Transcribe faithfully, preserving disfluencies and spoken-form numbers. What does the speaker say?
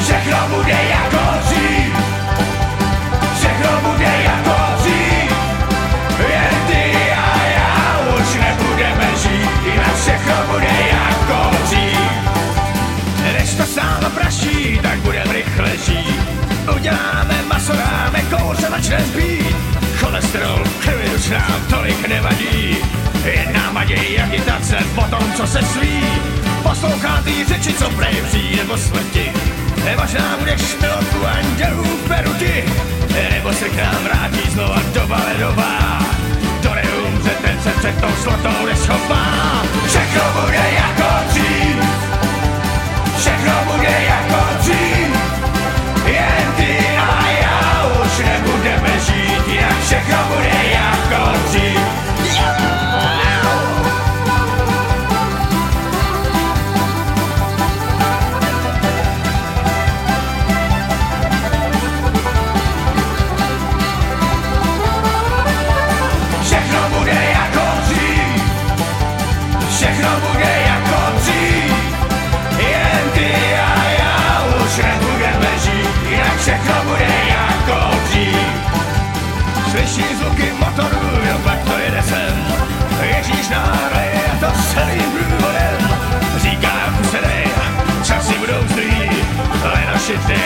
Všechno bude jako dřív, všechno bude jako dřív, jen ty a já už nebudeme žít, jinak všechno bude jako dřív. Než to sálo praší, tak budem rychle žít, uděláme maso, dáme kouř a začneme pít. Cholesterol, krvi už nám tolik nevadí, jedna maděj agitace po tom, co se sví. Poslouchá ty řeči, co prej přijde po smrti, možná budeš milotku andělů v peruti, nebo se k nám vrátí znova doba ledová. Kdo neumře, ten se před tou slotou neschopá. Všechno bude jako dřív, všechno bude jako dřív, jen ty a já už nebudeme žít, jinak všechno bude jako dřív. Všechno bude jako dřív, jen ty a já už nebudeme žít, jinak všechno bude jako dřív. Slyší zvuky motoru, jo pak to jede sem, Ježíš náhraje a to celým průvodem. Říká kusedej, časy budou zlý, ale naši ty